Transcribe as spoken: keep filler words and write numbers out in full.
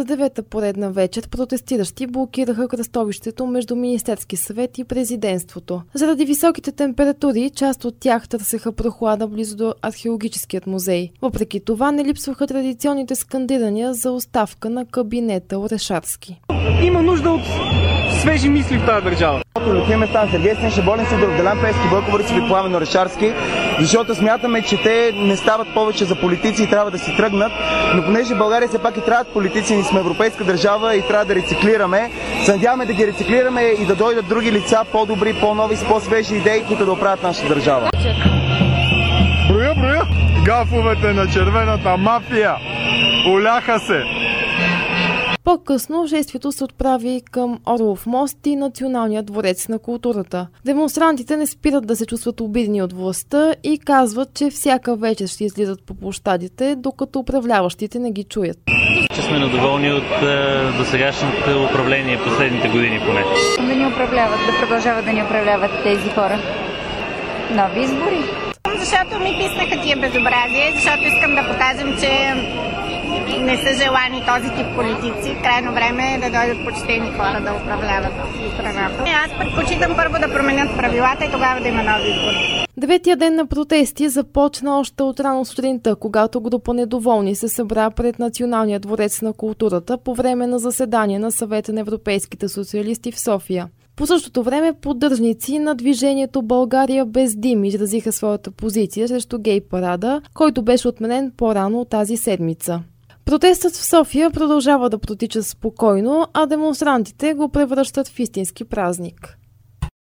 За девета поредна вечер протестиращи блокираха кръстовището между Министерски съвет и президентството. Заради високите температури, част от тях търсеха прохлада близо до археологическият музей. Въпреки това не липсваха традиционните скандирания за оставка на кабинета Орешарски. Има нужда от свежи мисли в тази държава. Лютмир Местан, Сергей Станишев, Волен Сидоров, Делян Пеевски, Бойко Борисов и Пламен Орешарски, защото смятаме, че те не стават повече за политици и трябва да си тръгнат, но понеже в България все пак и трябват политици, ние сме европейска държава и трябва да рециклираме, се надяваме да ги рециклираме и да дойдат други лица, по-добри, по-нови, с по-свежи идеи, които да оправят нашата държава. Броя, броя! Гафовете на червената мафия уляха се! По-късно шествието се отправи към Орлов мост и Националния дворец на културата. Демонстрантите не спират да се чувстват обидени от властта и казват, че всяка вечер ще излизат по площадите, докато управляващите не ги чуят. Че сме недоволни от е, досегашното управление последните години поне. Да ни управляват, да продължават да ни управляват тези хора. Нови избори. Защото ми писнаха тия безобразия, защото искам да покажем, че не са желани този тип политици. Крайно време е да дойдат почтени хора да управляват страната. Аз предпочитам първо да променят правилата и тогава да има нови избори. Деветия ден на протести започна още от рано сутринта, когато група недоволни се събра пред Националния дворец на културата по време на заседание на Съвета на европейските социалисти в София. По същото време поддръжници на движението България без дим изразиха своята позиция срещу гей парада, който беше отменен по-рано тази седмица. Протестът в София продължава да протича спокойно, а демонстрантите го превръщат в истински празник.